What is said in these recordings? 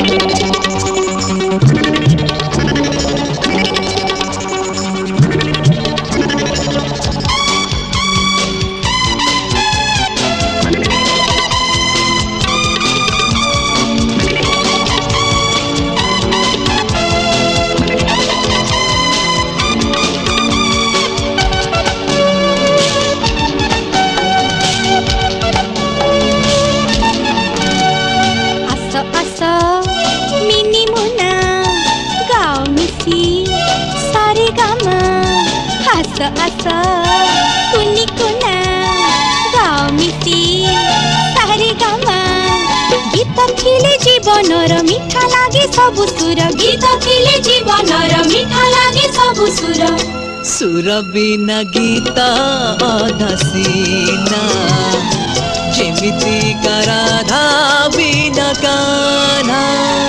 आसा कुनी कुना गाओ मिसी सारे गामा गीत थिले जीवनर मिठा लागे सबु सुर गीत थिले जीवनर मिठा लागे सबु सुर सुर बिना गीत अधसीना जेमिति का राधा बिना कान्हा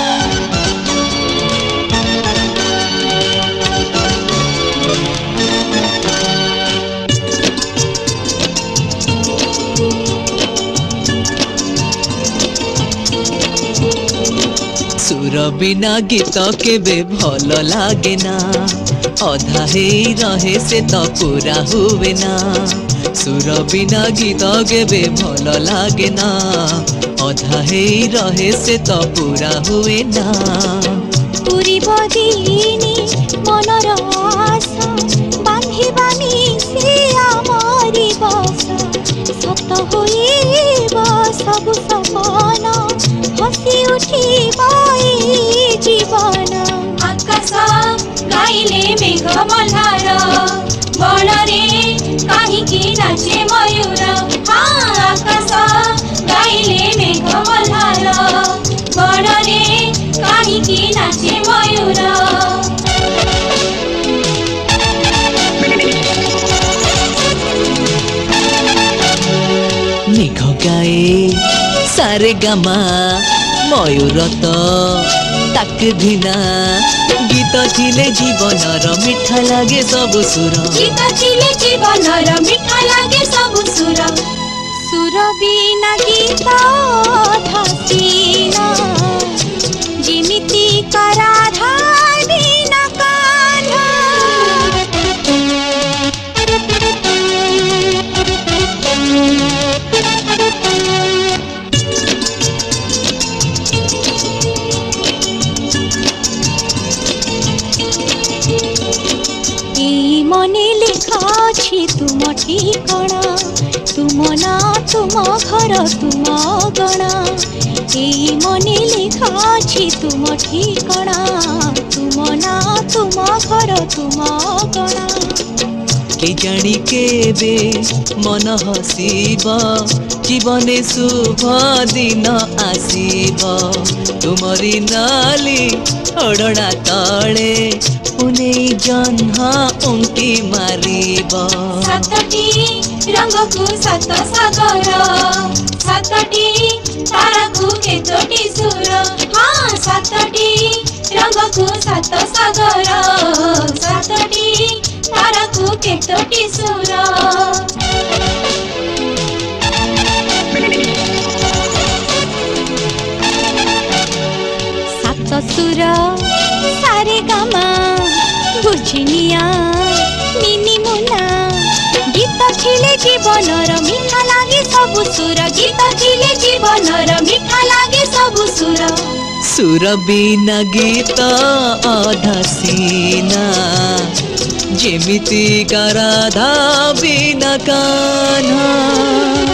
सुर बिना गीत केबे भल लागे ना अधा हे रहे से तो पूरा हुए ना सुर बिना गीत केबे भल लागे ना अधा हे रहे से तो पूरा हुए ना पूरी बदिनी मनर आशा बांधिबानी से आमारी बसा सत होइब सब सपना हसी उठिब जीवन आकाश गाइले मेघ मल्हार बणरे काहीकि नाचे मयूर आकाश गाइले मेघ मल्हार बणरे काहीकि नाचे मयूर मेघ गाए सारे गामा मयूर तो ताक धिना गीत थिले जीवनर मिठा लागे सबु सुर गीत थिले जीवनर मिठा लागे सबु सुर सुर बिना गीत धसीना जिमिति का राधा बिना कान्हा मने लिखा छी तुम ठिकाना तुम ना तुम घर तुम गणा एई मने लिखा छी तुम ठिकाना तुम ना तुम घर तुम गणा के जानी केबे मन हसीब जीवने शुभ दिन आसीब तुमरी नाली ओडना तले पुने जन्हा उंकी मारिब सातटी रंग को सात सागर सातटी तारा को केतोटी सुर हाँ सातटी रंग को सात सागर सातटी तारा को केतोटी सुर सात सुर सारे गामा बुझिनिया मिनी मुना गीत थिले जीवनर मिठा लागे सबु सुर गीत थिले जीवनर मिठा लागे सबु सुर सुर बिना गीत अधसीना जेमिति का राधा बिना कान्हा।